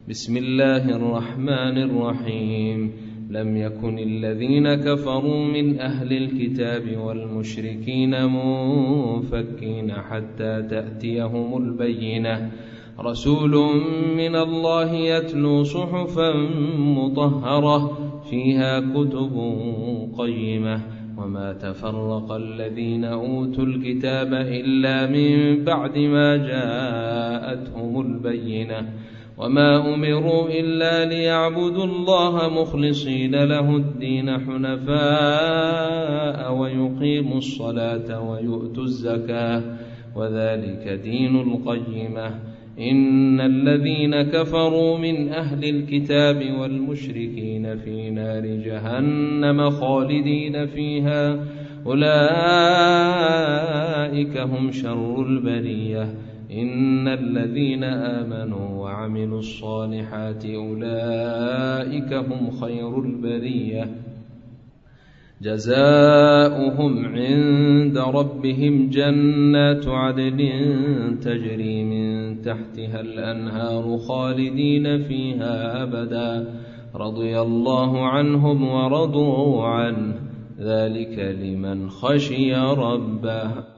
بسم الله الرحمن الرحيم لم يكن الذين كفروا من أهل الكتاب والمشركين منفكين حتى تأتيهم البينة رسول من الله يتلو صحفا مطهرة فيها كتب قيمة وما تفرق الذين أوتوا الكتاب إلا من بعد ما جاءتهم البينة وما أمروا إلا ليعبدوا الله مخلصين له الدين حنفاء ويقيموا الصلاة ويؤتوا الزكاة وذلك دين القيمة إن الذين كفروا من أهل الكتاب والمشركين في نار جهنم خالدين فيها أولئك هم شر البرية إن الذين آمنوا وعملوا الصالحات أولئك هم خير البرية جزاؤهم عند ربهم جنات عدن تجري من تحتها الأنهار خالدين فيها أبدا رضي الله عنهم ورضوا عنه ذلك لمن خشي ربه.